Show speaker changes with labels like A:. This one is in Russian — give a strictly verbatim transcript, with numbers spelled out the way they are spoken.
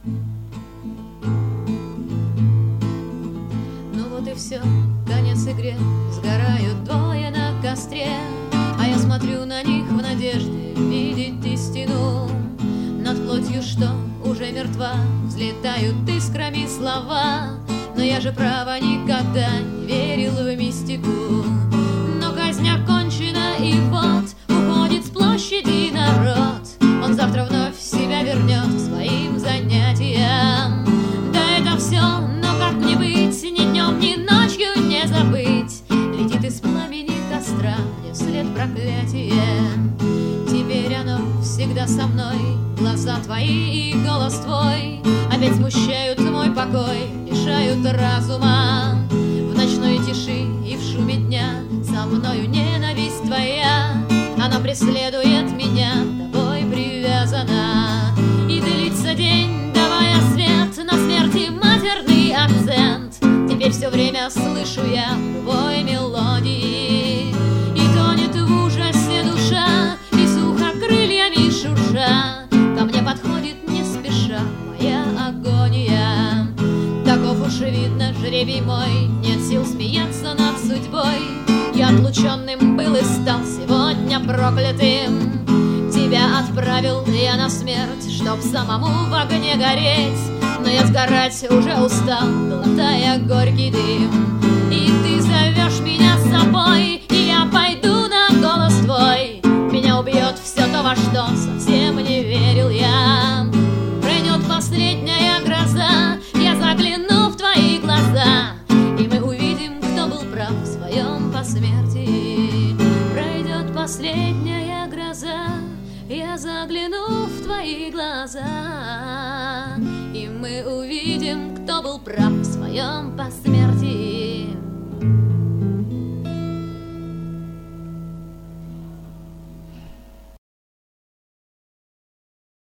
A: Ну вот и все, конец игре, сгорают двое на костре, а я смотрю на них в надежде видеть истину. Над плотью, что уже мертва, взлетают искрами слова, но я же, право, никогда не верил в мистику. Но казнь окончена, и вот уходит с площади народ. Он завтра вновь себя вернет к своим занятиям. Да это все, но как мне быть, ни днем, ни ночью не забыть? Летит из пламени костра мне вслед проклятие. Теперь оно всегда со мной, глаза твои и голос твой опять смущают мой покой, лишают разума. В ночной тиши и в шуме дня со мною ненависть твоя, она преследует меня, тобой привязана. И длится день, давая свет на смерти матерный акцент. Теперь все время слышу я твой мелодии, и тонет в ужасе душа, и сухо крыльями шурша ко мне подходит не спеша моя агония. Таков уж видно жребий мой, нет сил смеяться над судьбой. Я отлученным был и стал сегодня проклятым. Тебя отправил я на смерть, чтоб самому в огне гореть, но я сгорать уже устал, глотая горький дым. И ты зовешь меня с собой, и я пойду на голос твой. Меня убьет все то, во что совсем не верил я. Пройдет последняя гроза, я загляну в твои глаза, и мы увидим, кто был прав в своем посмертии. Пройдет последняя гроза, я загляну в твои глаза, и мы увидим, кто был прав в своем посмертии.